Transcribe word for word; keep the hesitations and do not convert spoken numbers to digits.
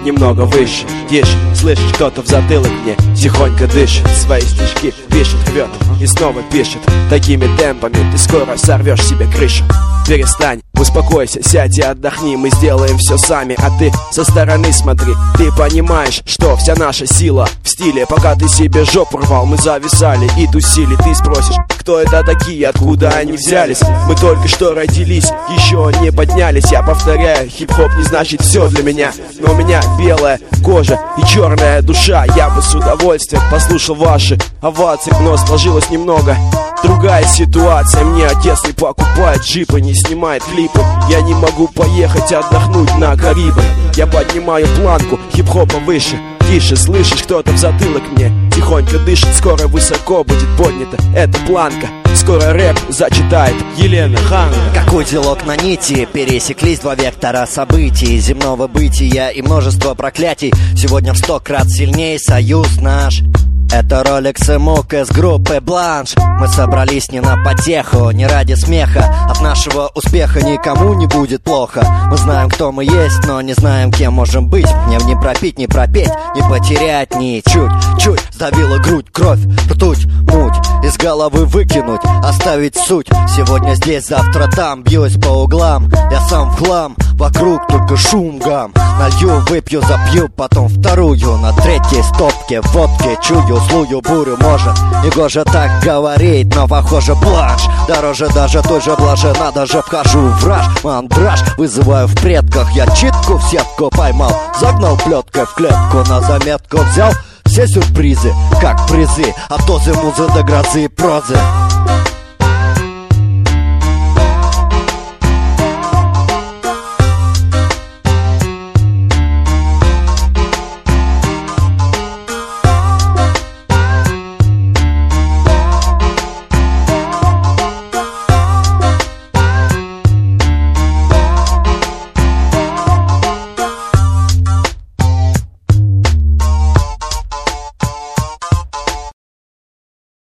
немного выше. Тише, слышишь, кто-то в затылок мне тихонько дышит, свои стишки пишет, рвет и снова пишет. Такими темпами ты скоро сорвешь себе крышу. Перестань, успокойся, сядь и отдохни. Мы сделаем все сами, а ты со стороны смотри. Ты понимаешь, что вся наша сила в стиле. Пока ты себе жопу рвал, мы зависали и тусили. Ты спросишь, кто это такие, откуда они взялись? Мы только что родились, еще не поднялись. Я повторяю, хип-хоп не значит все для меня, но у меня белая кожа и черная душа. Я бы с удовольствием послушал ваши овации, но сложилось немного другая ситуация. Мне отец не покупает джипы, не снимает клипы. Я не могу поехать отдохнуть на Карибы. Я поднимаю планку хип-хопа выше. Тише, слышишь, кто-то в затылок мне тихонько дышит. Скоро высоко будет поднята эта планка. Скоро рэп зачитает Елена Хан. Как узелок на нити пересеклись два вектора событий, земного бытия и множество проклятий. Сегодня в сто крат сильнее союз наш. Это Rolex и Мук из группы Бланш. Мы собрались не на потеху, не ради смеха. От нашего успеха никому не будет плохо. Мы знаем, кто мы есть, но не знаем, кем можем быть. Мне не пропить, не пропеть, не потерять ни чуть. Чуть сдавила грудь, кровь, ртуть, муть. Из головы выкинуть, оставить суть. Сегодня здесь, завтра там, бьюсь по углам. Я сам в хлам, вокруг только шум гам. Налью, выпью, запью, потом вторую. На третьей стопке водки чую злую бурю. Может, негоже так говорить, но похоже бланш. Дороже даже той же блажи, надо же вхожу в раж. Мандраж вызываю в предках, я читку в сетку поймал. Загнал плеткой в клетку, на заметку взял все сюрпризы, как призы, от дозы музы до грозы и прозы.